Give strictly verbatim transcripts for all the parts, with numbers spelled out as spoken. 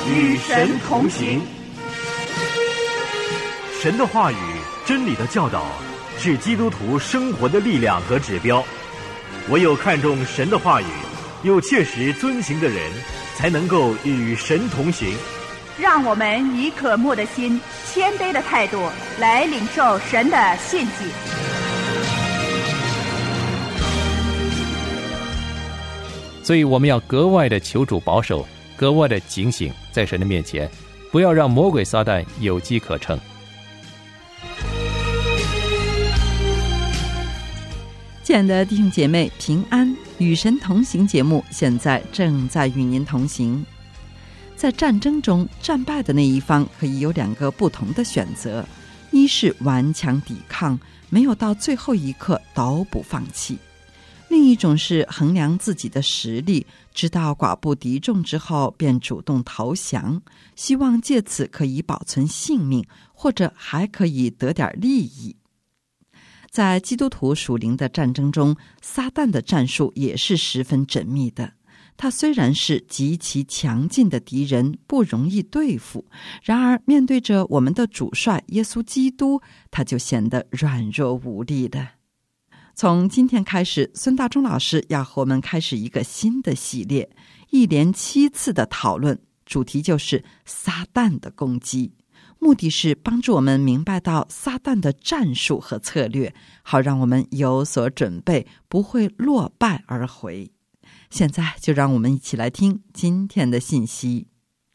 与神同行。 神的话语、真理的教导是基督徒生活的力量和指标。唯有看重神的话语，又切实遵行的人，才能够与神同行。 让我们以渴慕的心、谦卑的态度来领受神的信息。 所以我们要格外的求主保守，格外的警醒，在神的面前，不要让魔鬼撒旦有机可乘。 亲爱的弟兄姐妹，平安，与神同行节目现在正在与您同行。在战争中，战败的那一方可以有两个不同的选择：一是顽强抵抗，没有到最后一刻都不放弃；另一种是衡量自己的实力，知道寡不敌众之后便主动投降，希望借此可以保存性命，或者还可以得点利益。在基督徒属灵的战争中，撒旦的战术也是十分缜密的。他虽然是极其强劲的敌人，不容易对付，然而面对着我们的主帅耶稣基督，他就显得软弱无力的。从今天开始，孙大中老师要和我们开始一个新的系列，一连七次的讨论，主题就是撒旦的攻击。目的是帮助我们明白到撒旦的战术和策略，好让我们有所准备，不会落败而回。现在就让我们一起来听今天的信息。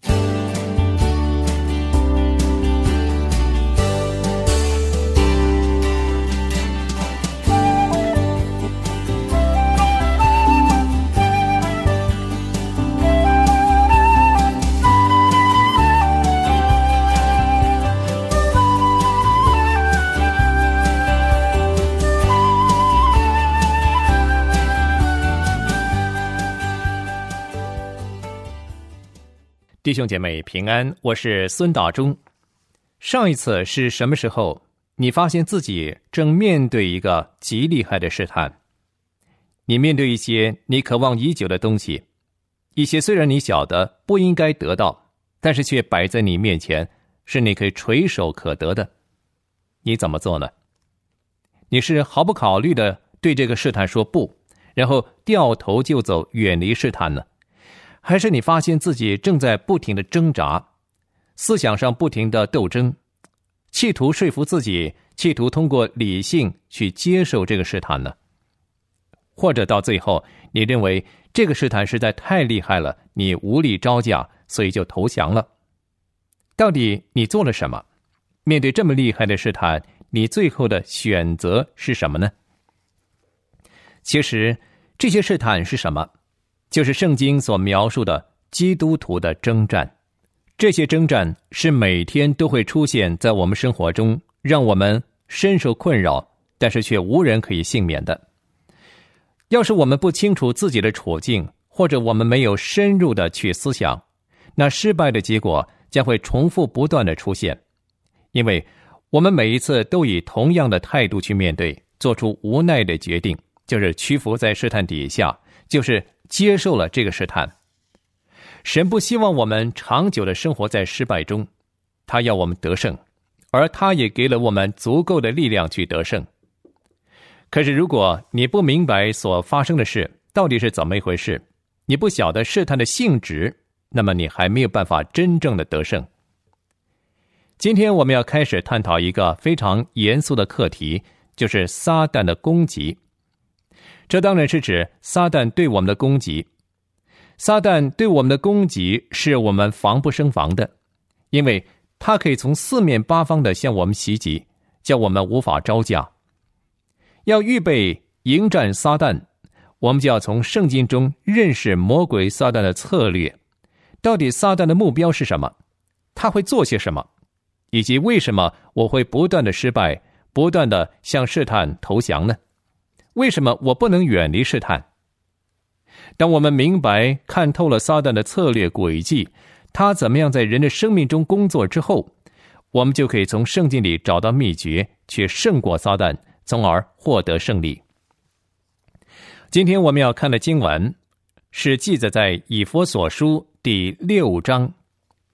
弟兄姐妹平安，我是孙大中。上一次是什么时候你发现自己正面对一个极厉害的试探？你面对一些你渴望已久的东西，一些虽然你晓得不应该得到，但是却摆在你面前，是你可以垂手可得的。你怎么做呢？你是毫不考虑的对这个试探说不，然后掉头就走，远离试探呢？还是你发现自己正在不停的挣扎，思想上不停的斗争，企图说服自己，企图通过理性去接受这个试探呢？或者到最后你认为这个试探实在太厉害了，你无力招架，所以就投降了。到底你做了什么？面对这么厉害的试探，你最后的选择是什么呢？其实这些试探是什么？就是圣经所描述的基督徒的征战。这些征战是每天都会出现在我们生活中，让我们深受困扰，但是却无人可以幸免的。要是我们不清楚自己的处境，或者我们没有深入的去思想，那失败的结果将会重复不断的出现。因为我们每一次都以同样的态度去面对，做出无奈的决定，就是屈服在试探底下，就是接受了这个试探。神不希望我们长久的生活在失败中，他要我们得胜，而他也给了我们足够的力量去得胜。可是如果你不明白所发生的事到底是怎么一回事，你不晓得试探的性质，那么你还没有办法真正的得胜。今天我们要开始探讨一个非常严肃的课题，就是撒旦的攻击。这当然是指撒旦对我们的攻击。撒旦对我们的攻击是我们防不胜防的，因为他可以从四面八方的向我们袭击，叫我们无法招架。要预备迎战撒旦，我们就要从圣经中认识魔鬼撒旦的策略，到底撒旦的目标是什么，他会做些什么，以及为什么我会不断的失败，不断的向试探投降呢？为什么我不能远离试探？当我们明白看透了撒旦的策略轨迹，他怎么样在人的生命中工作之后，我们就可以从圣经里找到秘诀，去胜过撒旦，从而获得胜利。今天我们要看的经文是记载在以弗所书第六章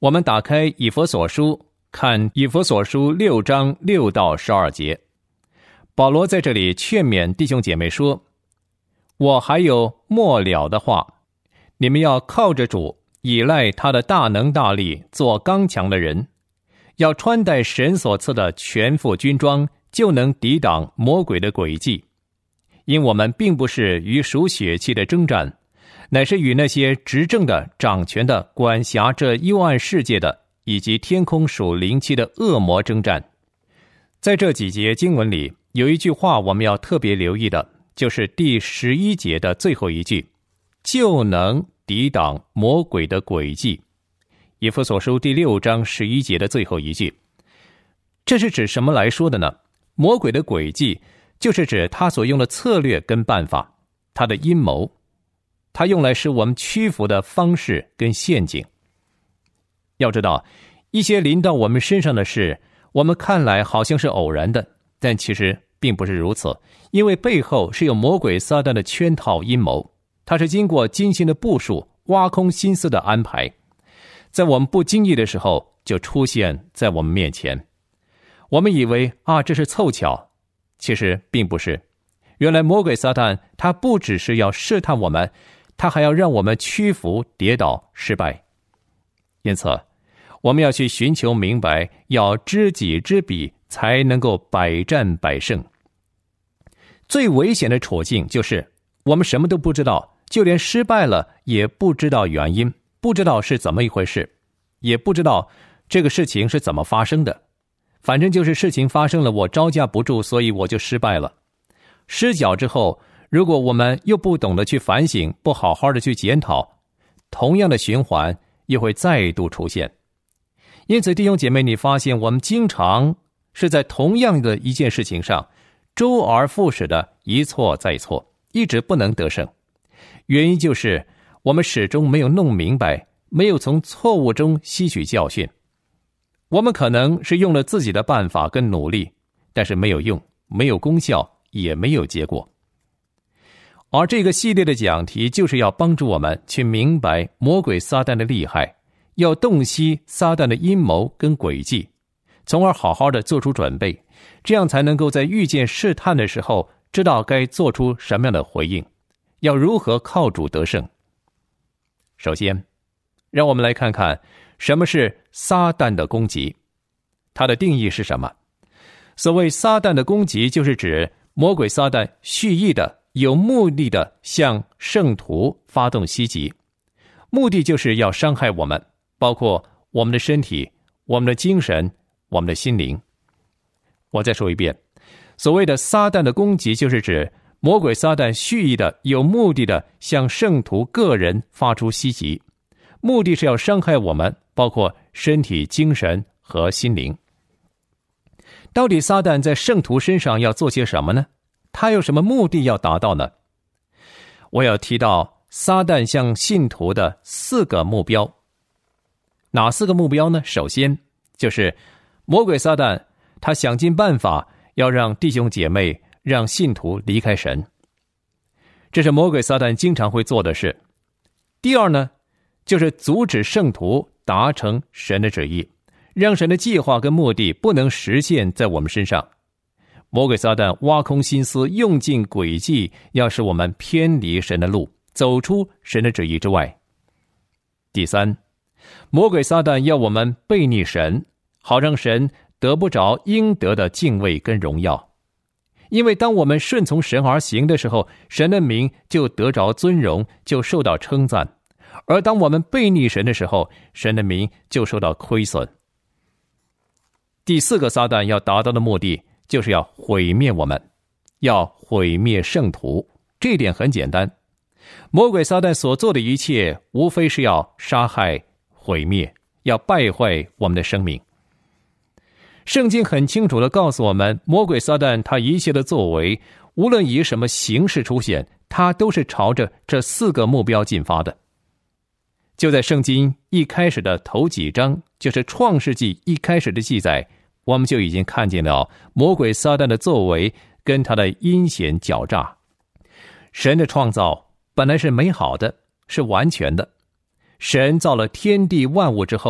我们打开以弗所书，看以弗所书六章六到十二节。保罗在这里劝勉弟兄姐妹说，我还有末了的话，你们要靠着主，依赖他的大能大力，做刚强的人，要穿戴神所赐的全副军装，就能抵挡魔鬼的诡计。因我们并不是与属血气的征战，乃是与那些执政的、掌权的、管辖这幽暗世界的，以及天空属灵气的恶魔征战。在这几节经文里，有一句话我们要特别留意的，就是第十一节的最后一句，就能抵挡魔鬼的诡计。以弗所书第六章十一节的最后一句，这是指什么来说的呢？魔鬼的诡计就是指他所用的策略跟办法，他的阴谋，他用来使我们屈服的方式跟陷阱。要知道，一些临到我们身上的事，我们看来好像是偶然的，但其实并不是如此，因为背后是有魔鬼撒旦的圈套阴谋，它是经过精心的部署、挖空心思的安排，在我们不经意的时候就出现在我们面前。我们以为啊，这是凑巧，其实并不是。原来魔鬼撒旦他不只是要试探我们，他还要让我们屈服、跌倒、失败。因此我们要去寻求明白，要知己知彼，才能够百战百胜。最危险的处境就是我们什么都不知道，就连失败了也不知道原因，不知道是怎么一回事，也不知道这个事情是怎么发生的。反正就是事情发生了，我招架不住，所以我就失败了。失脚之后，如果我们又不懂得去反省，不好好的去检讨，同样的循环又会再度出现。因此弟兄姐妹，你发现我们经常是在同样的一件事情上周而复始的一错再错，一直不能得胜。原因就是我们始终没有弄明白，没有从错误中吸取教训。我们可能是用了自己的办法跟努力，但是没有用，没有功效，也没有结果。而这个系列的讲题就是要帮助我们去明白魔鬼撒旦的厉害，要洞悉撒旦的阴谋跟诡计，从而好好的做出准备，这样才能够在遇见试探的时候知道该做出什么样的回应，要如何靠主得胜。首先让我们来看看什么是撒旦的攻击，它的定义是什么？所谓撒旦的攻击，就是指魔鬼撒旦蓄意的、有目的的向圣徒发动袭击，目的就是要伤害我们，包括我们的身体、我们的精神、我们的心灵。我再说一遍，所谓的撒旦的攻击，就是指魔鬼撒旦蓄意的、有目的的向圣徒个人发出袭击，目的是要伤害我们，包括身体、精神和心灵。到底撒旦在圣徒身上要做些什么呢？他有什么目的要达到呢？我要提到撒旦向信徒的四个目标。哪四个目标呢？首先就是魔鬼撒旦他想尽办法要让弟兄姐妹、让信徒离开神，这是魔鬼撒旦经常会做的事。第二呢，就是阻止圣徒达成神的旨意，让神的计划跟目的不能实现在我们身上。魔鬼撒旦挖空心思，用尽诡计，要使我们偏离神的路，走出神的旨意之外。第三，魔鬼撒旦要我们背逆神，好让神得不着应得的敬畏跟荣耀。因为当我们顺从神而行的时候，神的名就得着尊荣，就受到称赞；而当我们背逆神的时候，神的名就受到亏损。第四个撒旦要达到的目的，就是要毁灭我们，要毁灭圣徒。这一点很简单，魔鬼撒旦所做的一切，无非是要杀害、毁灭，要败坏我们的生命。圣经很清楚地告诉我们，魔鬼撒旦他一切的作为，无论以什么形式出现，他都是朝着这四个目标进发的。就在圣经一开始的头几章，就是创世纪一开始的记载，我们就已经看见了魔鬼撒旦的作为跟他的阴险狡诈。神的创造本来是美好的，是完全的。神造了天地万物之后，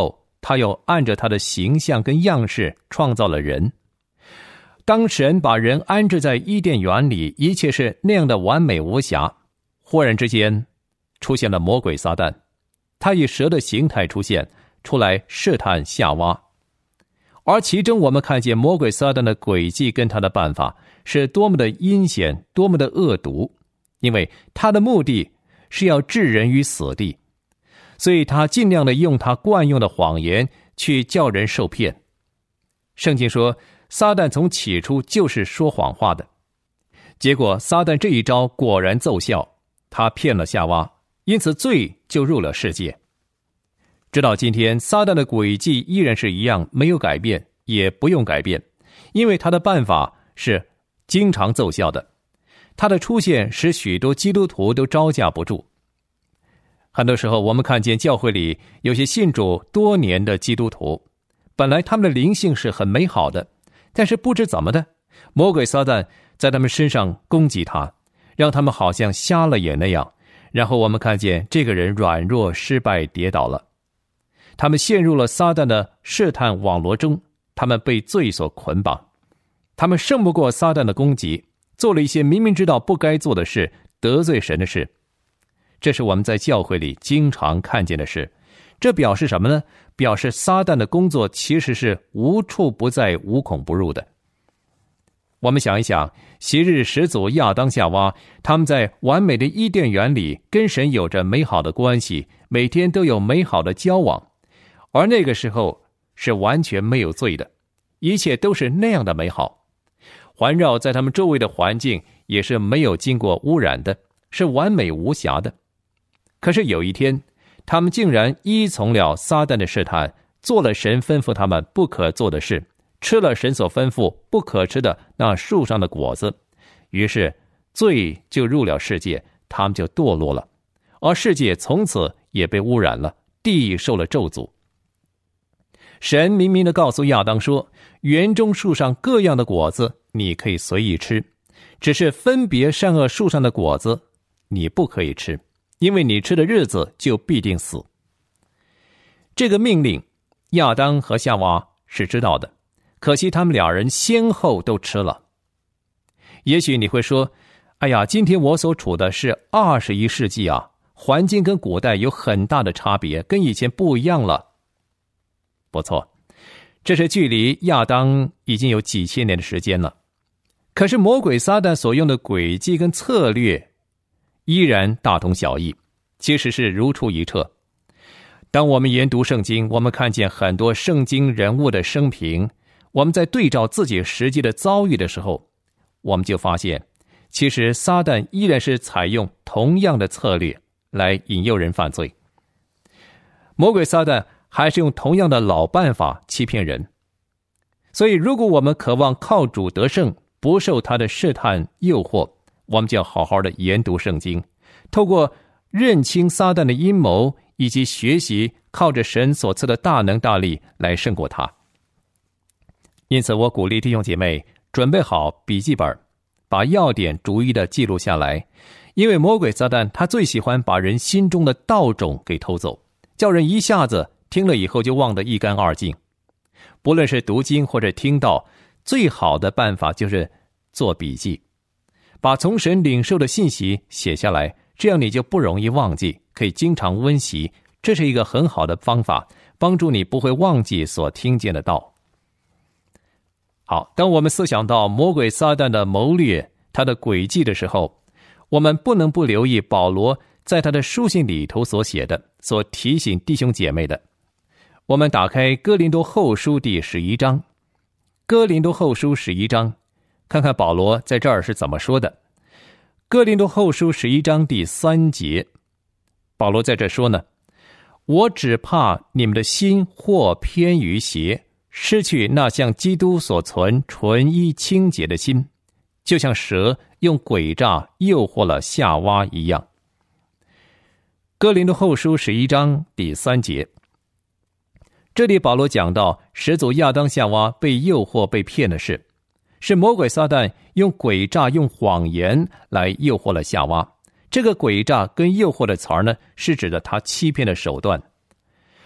他又按着他的形象跟样式创造了人。当神把人安置在伊甸园里，一切是那样的完美无瑕，忽然之间出现了魔鬼撒旦，他以蛇的形态出现，出来试探夏娃。而其中我们看见魔鬼撒旦的诡计跟他的办法是多么的阴险，多么的恶毒，因为他的目的是要置人于死地，所以他尽量的用他惯用的谎言去叫人受骗。圣经说撒旦从起初就是说谎话的，结果撒旦这一招果然奏效，他骗了夏娃，因此罪就入了世界。直到今天，撒旦的诡计依然是一样，没有改变，也不用改变，因为他的办法是经常奏效的。他的出现使许多基督徒都招架不住。很多时候我们看见教会里有些信主多年的基督徒，本来他们的灵性是很美好的，但是不知怎么的，魔鬼撒旦在他们身上攻击他，让他们好像瞎了眼那样，然后我们看见这个人软弱失败跌倒了。他们陷入了撒旦的试探网罗中，他们被罪所捆绑，他们胜不过撒旦的攻击，做了一些明明知道不该做的事，得罪神的事。这是我们在教会里经常看见的事。这表示什么呢？表示撒旦的工作其实是无处不在，无孔不入的。我们想一想，昔日始祖亚当夏娃，他们在完美的伊甸园里跟神有着美好的关系，每天都有美好的交往，而那个时候是完全没有罪的，一切都是那样的美好。环绕在他们周围的环境也是没有经过污染的，是完美无瑕的。可是有一天，他们竟然依从了撒旦的试探，做了神吩咐他们不可做的事，吃了神所吩咐不可吃的那树上的果子，于是罪就入了世界，他们就堕落了，而世界从此也被污染了，地受了咒诅。神明明地告诉亚当说，园中树上各样的果子你可以随意吃，只是分别善恶树上的果子你不可以吃，因为你吃的日子就必定死。这个命令亚当和夏娃是知道的，可惜他们两人先后都吃了。也许你会说，哎呀，今天我所处的是二十一世纪啊，环境跟古代有很大的差别，跟以前不一样了。不错，这是距离亚当已经有几千年的时间了。可是魔鬼撒旦所用的诡计跟策略依然大同小异，其实是如出一辙。当我们研读圣经，我们看见很多圣经人物的生平，我们在对照自己实际的遭遇的时候，我们就发现，其实撒旦依然是采用同样的策略来引诱人犯罪。魔鬼撒旦还是用同样的老办法欺骗人。所以如果我们渴望靠主得胜，不受他的试探诱惑，我们就要好好的研读圣经，透过认清撒旦的阴谋，以及学习靠着神所赐的大能大力来胜过他。因此我鼓励弟兄姐妹准备好笔记本，把要点逐一的记录下来，因为魔鬼撒旦他最喜欢把人心中的道种给偷走，叫人一下子听了以后就忘得一干二净。不论是读经或者听到，最好的办法就是做笔记，把从神领受的信息写下来，这样你就不容易忘记，可以经常温习。这是一个很好的方法，帮助你不会忘记所听见的道。好，当我们思想到魔鬼撒旦的谋略，他的诡计的时候，我们不能不留意保罗在他的书信里头所写的，所提醒弟兄姐妹的。我们打开哥林多后书第十一章，哥林多后书十一章，看看保罗在这儿是怎么说的。哥林多后书十一章第三节，保罗在这说呢，我只怕你们的心或偏于邪，失去那像基督所存纯一清洁的心，就像蛇用诡诈诱惑了夏娃一样。哥林多后书十一章第三节，这里保罗讲到始祖亚当夏娃被诱惑被骗的事，是魔鬼撒旦用诡诈用谎言来诱惑了夏娃。这个诡诈跟诱惑的词儿呢，是指的他欺骗的手段。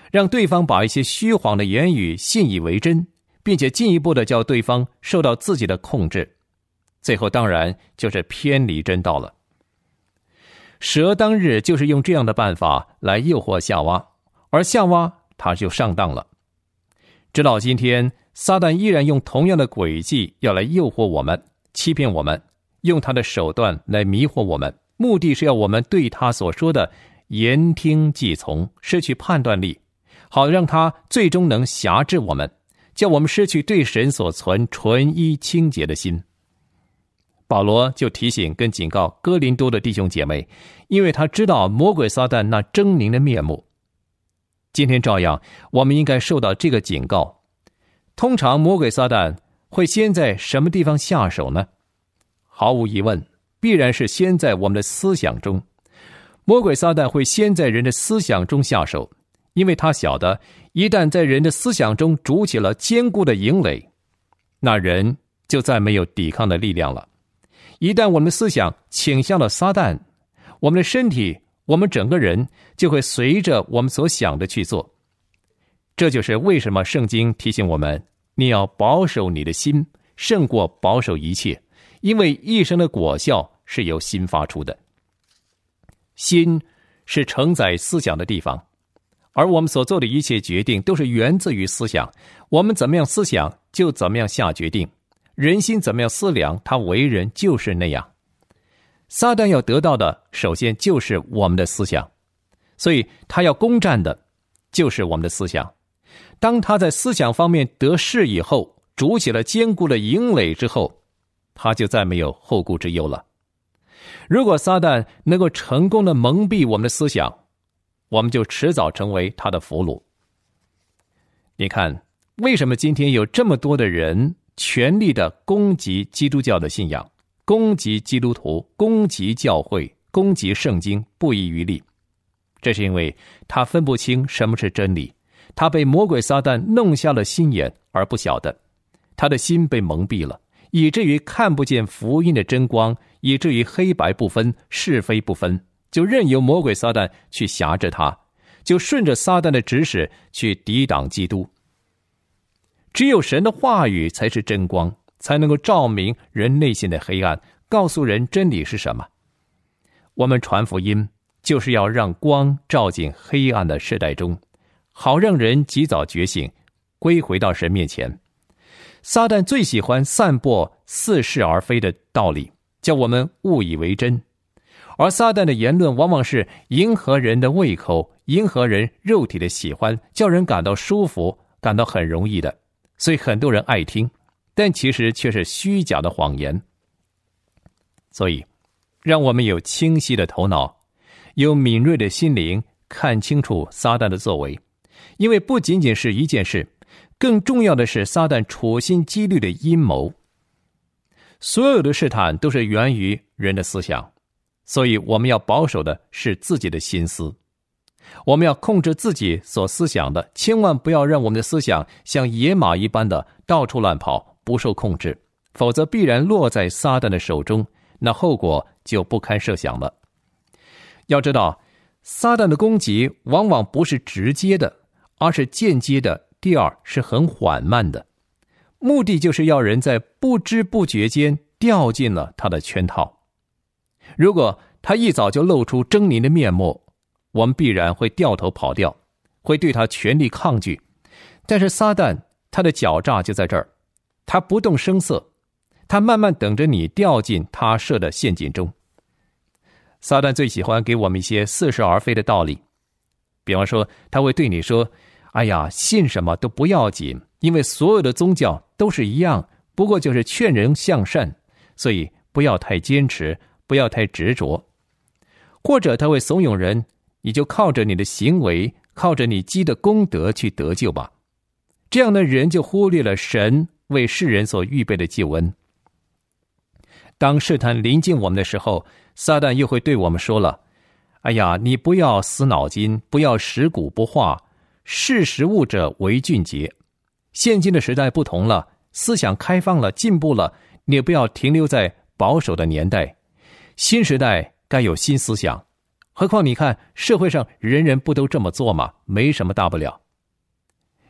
让对方把一些虚谎的言语信以为真，并且进一步的叫对方受到自己的控制，最后当然就是偏离真道了。蛇当日就是用这样的办法来诱惑夏娃，而夏娃他就上当了。直到今天，撒旦依然用同样的诡计要来诱惑我们，欺骗我们，用他的手段来迷惑我们，目的是要我们对他所说的言听计从，失去判断力，好让他最终能辖制我们，叫我们失去对神所存纯一清洁的心。保罗就提醒跟警告哥林多的弟兄姐妹，因为他知道魔鬼撒旦那狰狞的面目。今天照样，我们应该受到这个警告。通常魔鬼撒旦会先在什么地方下手呢？毫无疑问，必然是先在我们的思想中。魔鬼撒旦会先在人的思想中下手，因为他晓得一旦在人的思想中筑起了坚固的营垒，那人就再没有抵抗的力量了。一旦我们的思想倾向了撒旦，我们的身体，我们整个人就会随着我们所想的去做。这就是为什么圣经提醒我们，你要保守你的心，胜过保守一切，因为一生的果效是由心发出的。心是承载思想的地方，而我们所做的一切决定都是源自于思想，我们怎么样思想就怎么样下决定，人心怎么样思量，他为人就是那样。撒旦要得到的首先就是我们的思想，所以他要攻占的就是我们的思想。当他在思想方面得势以后，筑起了坚固的营垒之后，他就再没有后顾之忧了。如果撒旦能够成功的蒙蔽我们的思想，我们就迟早成为他的俘虏。你看，为什么今天有这么多的人全力的攻击基督教的信仰，攻击基督徒，攻击教会，攻击圣经，不遗余力？这是因为他分不清什么是真理，他被魔鬼撒旦弄瞎了心眼而不晓得，他的心被蒙蔽了，以至于看不见福音的真光，以至于黑白不分，是非不分，就任由魔鬼撒旦去辖制他，就顺着撒旦的指使去抵挡基督。只有神的话语才是真光，才能够照明人内心的黑暗，告诉人真理是什么。我们传福音就是要让光照进黑暗的世代中，好让人及早觉醒，归回到神面前。撒旦最喜欢散播似是而非的道理，叫我们误以为真，而撒旦的言论往往是迎合人的胃口，迎合人肉体的喜欢，叫人感到舒服，感到很容易的，所以很多人爱听，但其实却是虚假的谎言。所以让我们有清晰的头脑，有敏锐的心灵，看清楚撒旦的作为。因为不仅仅是一件事，更重要的是撒旦处心积虑的阴谋。所有的试探都是源于人的思想，所以我们要保守的是自己的心思。我们要控制自己所思想的，千万不要让我们的思想像野马一般的到处乱跑，不受控制，否则必然落在撒旦的手中，那后果就不堪设想了。要知道，撒旦的攻击往往不是直接的，而是间接的，第二是很缓慢的，目的就是要人在不知不觉间掉进了他的圈套。如果他一早就露出狰狞的面目，我们必然会掉头跑掉，会对他全力抗拒。但是撒旦他的狡诈就在这儿，他不动声色，他慢慢等着你掉进他设的陷阱中。撒旦最喜欢给我们一些似是而非的道理，比方说他会对你说，哎呀，信什么都不要紧，因为所有的宗教都是一样，不过就是劝人向善，所以不要太坚持，不要太执着。或者他会怂恿人，你就靠着你的行为，靠着你积的功德去得救吧。这样的人就忽略了神为世人所预备的救恩。当试探临近我们的时候，撒旦又会对我们说了，哎呀，你不要死脑筋，不要食古不化，识时务者为俊杰。现今的时代不同了，思想开放了，进步了，你也不要停留在保守的年代，新时代该有新思想。何况你看社会上人人不都这么做吗？没什么大不了。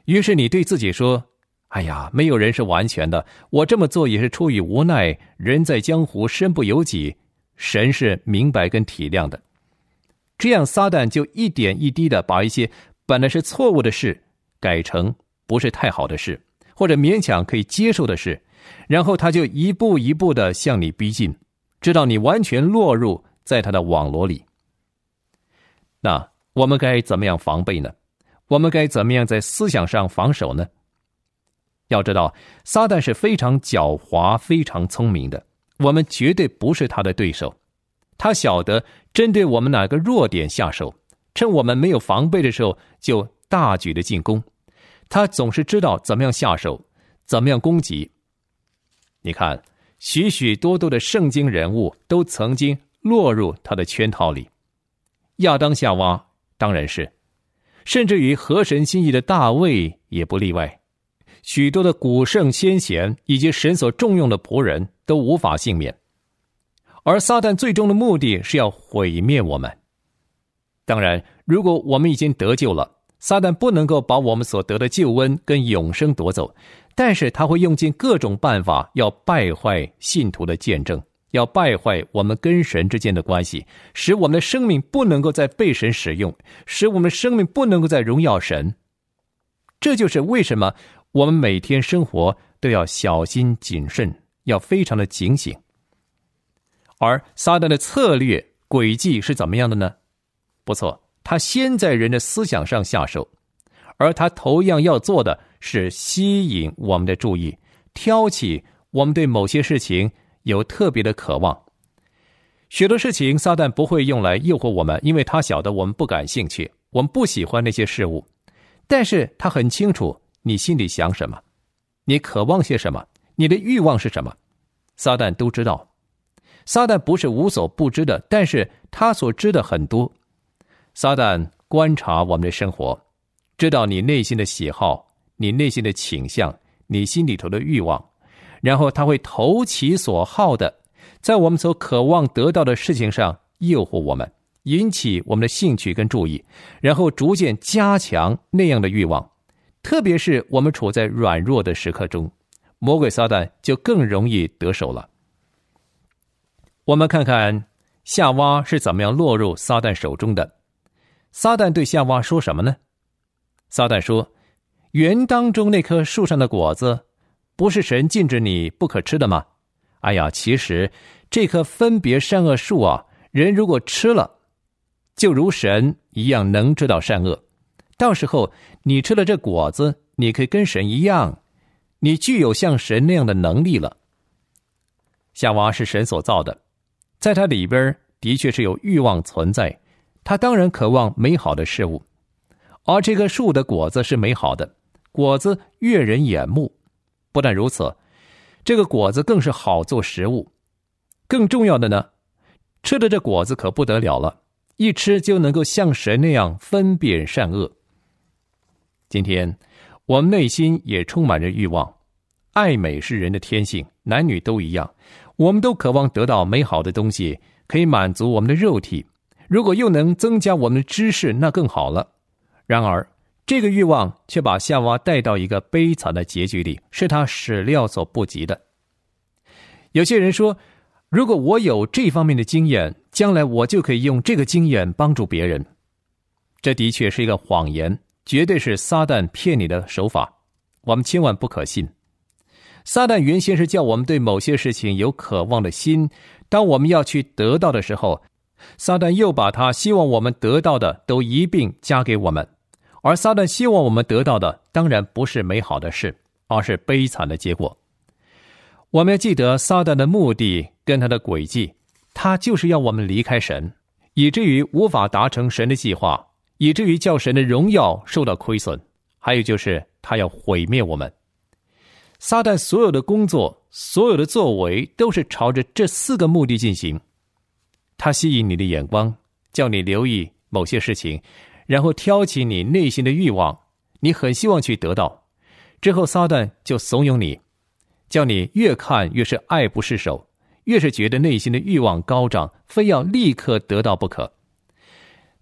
于是你对自己说，哎呀，没有人是完全的，我这么做也是出于无奈，人在江湖身不由己，神是明白跟体谅的。这样撒旦就一点一滴的把一些本来是错误的事改成不是太好的事，或者勉强可以接受的事，然后他就一步一步的向你逼近，直到你完全落入在他的网罗里。那我们该怎么样防备呢？我们该怎么样在思想上防守呢？要知道，撒旦是非常狡猾非常聪明的，我们绝对不是他的对手。他晓得针对我们哪个弱点下手，趁我们没有防备的时候就大举的进攻。他总是知道怎么样下手，怎么样攻击。你看，许许多多的圣经人物都曾经落入他的圈套里，亚当夏娃当然是，甚至于合神心意的大卫也不例外。许多的古圣先贤以及神所重用的仆人都无法幸免，而撒旦最终的目的是要毁灭我们。当然，如果我们已经得救了，撒旦不能够把我们所得的救恩跟永生夺走，但是他会用尽各种办法要败坏信徒的见证，要败坏我们跟神之间的关系，使我们的生命不能够再被神使用，使我们的生命不能够再荣耀神。这就是为什么我们每天生活都要小心谨慎，要非常的警醒。而撒旦的策略诡计是怎么样的呢？不错，他先在人的思想上下手，而他头一样要做的是吸引我们的注意，挑起我们对某些事情有特别的渴望。许多事情撒旦不会用来诱惑我们，因为他晓得我们不感兴趣，我们不喜欢那些事物，但是他很清楚你心里想什么，你渴望些什么，你的欲望是什么，撒旦都知道。撒旦不是无所不知的，但是他所知的很多。撒旦观察我们的生活，知道你内心的喜好，你内心的倾向，你心里头的欲望，然后他会投其所好的在我们所渴望得到的事情上诱惑我们，引起我们的兴趣跟注意，然后逐渐加强那样的欲望。特别是我们处在软弱的时刻中，魔鬼撒旦就更容易得手了。我们看看夏娃是怎么样落入撒旦手中的。撒旦对夏娃说什么呢？撒旦说，园当中那棵树上的果子，不是神禁止你不可吃的吗？哎呀，其实这棵分别善恶树啊，人如果吃了，就如神一样能知道善恶。到时候你吃了这果子，你可以跟神一样，你具有像神那样的能力了。夏娃是神所造的，在它里边的确是有欲望存在，他当然渴望美好的事物，而这棵树的果子是美好的，果子悦人眼目。不但如此，这个果子更是好做食物。更重要的呢，吃的这果子可不得了了，一吃就能够像神那样分辨善恶。今天我们内心也充满着欲望，爱美是人的天性，男女都一样，我们都渴望得到美好的东西，可以满足我们的肉体，如果又能增加我们的知识，那更好了。然而这个欲望却把夏娃带到一个悲惨的结局里，是他始料所不及的。有些人说，如果我有这方面的经验，将来我就可以用这个经验帮助别人。这的确是一个谎言，绝对是撒旦骗你的手法，我们千万不可信。撒旦原先是叫我们对某些事情有渴望的心，当我们要去得到的时候，撒旦又把他希望我们得到的都一并加给我们，而撒旦希望我们得到的当然不是美好的事，而是悲惨的结果。我们要记得撒旦的目的跟他的诡计，他就是要我们离开神，以至于无法达成神的计划，以至于叫神的荣耀受到亏损，还有就是他要毁灭我们。撒旦所有的工作，所有的作为，都是朝着这四个目的进行。他吸引你的眼光，叫你留意某些事情，然后挑起你内心的欲望，你很希望去得到，之后撒旦就怂恿你，叫你越看越是爱不释手，越是觉得内心的欲望高涨，非要立刻得到不可。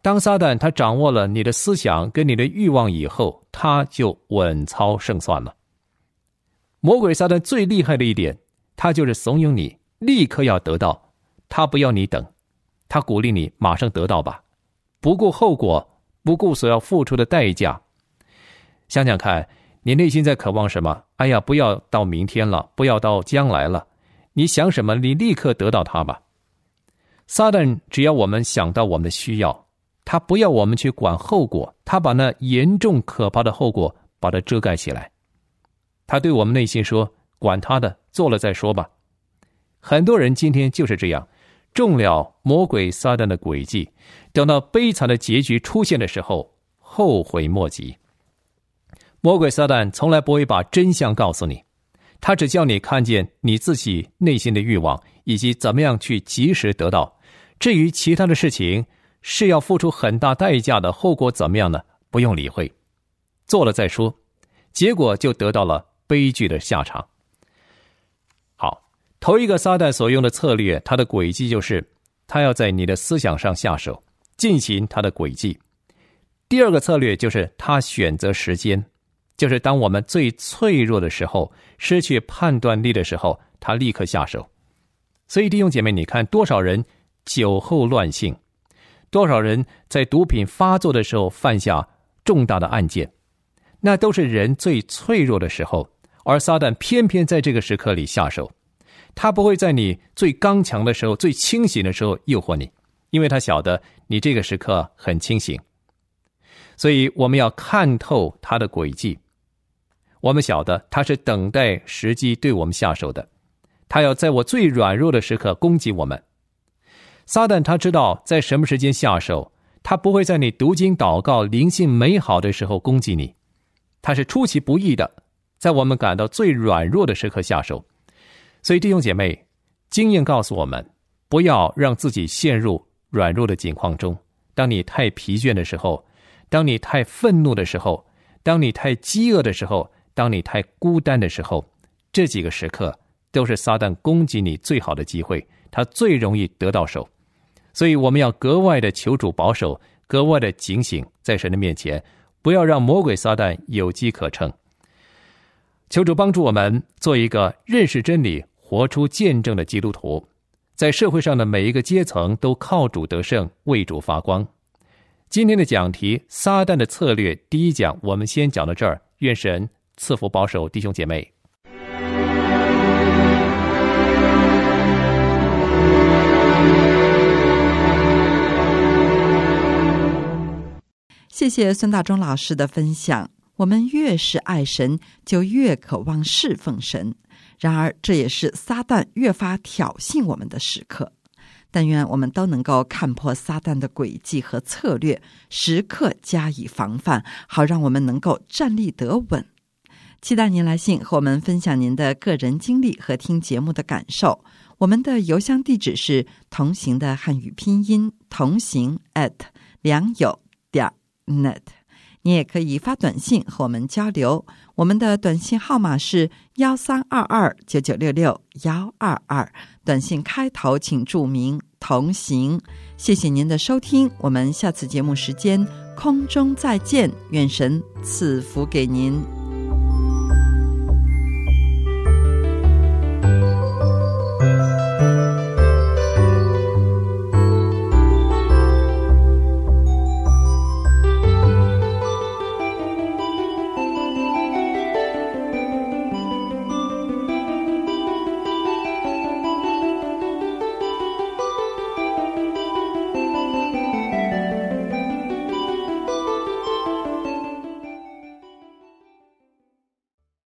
当撒旦他掌握了你的思想跟你的欲望以后，他就稳操胜算了。魔鬼撒旦最厉害的一点，他就是怂恿你立刻要得到，他不要你等，他鼓励你马上得到吧，不顾后果，不顾所要付出的代价。想想看，你内心在渴望什么？哎呀，不要到明天了，不要到将来了，你想什么，你立刻得到它吧。撒旦只要我们想到我们的需要，他不要我们去管后果，他把那严重可怕的后果把它遮盖起来。他对我们内心说，管他的，做了再说吧。很多人今天就是这样，中了魔鬼撒旦的诡计，等到悲惨的结局出现的时候，后悔莫及。魔鬼撒旦从来不会把真相告诉你，他只叫你看见你自己内心的欲望，以及怎么样去及时得到。至于其他的事情是要付出很大代价的，后果怎么样呢？不用理会，做了再说，结果就得到了悲剧的下场。好，头一个撒旦所用的策略，他的诡计就是他要在你的思想上下手，进行他的诡计。第二个策略就是他选择时间，就是当我们最脆弱的时候，失去判断力的时候，他立刻下手。所以弟兄姐妹，你看多少人酒后乱性，多少人在毒品发作的时候犯下重大的案件，那都是人最脆弱的时候，而撒旦偏偏在这个时刻里下手。他不会在你最刚强的时候，最清醒的时候诱惑你，因为他晓得你这个时刻很清醒。所以我们要看透他的诡计，我们晓得他是等待时机对我们下手的，他要在我最软弱的时刻攻击我们。撒旦他知道在什么时间下手，他不会在你读经祷告灵性美好的时候攻击你，他是出其不意的，在我们感到最软弱的时刻下手。所以弟兄姐妹，经验告诉我们，不要让自己陷入软弱的境况中。当你太疲倦的时候，当你太愤怒的时候，当你太饥饿的时候，当你太孤单的时候，这几个时刻都是撒旦攻击你最好的机会，他最容易得到手。所以我们要格外的求主保守，格外的警醒，在神的面前，不要让魔鬼撒旦有机可乘。求主帮助我们做一个认识真理、活出见证的基督徒，在社会上的每一个阶层都靠主得胜，为主发光。今天的讲题，撒旦的策略，第一讲我们先讲到这儿，愿神赐福保守弟兄姐妹。 谢谢孙大中老师的分享。我们越是爱神，就越渴望侍奉神，然而这也是撒旦越发挑衅我们的时刻。但愿我们都能够看破撒旦的诡计和策略，时刻加以防范，好让我们能够站立得稳。期待您来信和我们分享您的个人经历和听节目的感受。我们的邮箱地址是同行的汉语拼音同行 at 良友点 net。 你也可以发短信和我们交流，我们的短信号码是幺三二二九九六六幺二二，短信开头请注明同行。谢谢您的收听，我们下次节目时间空中再见，愿神赐福给您。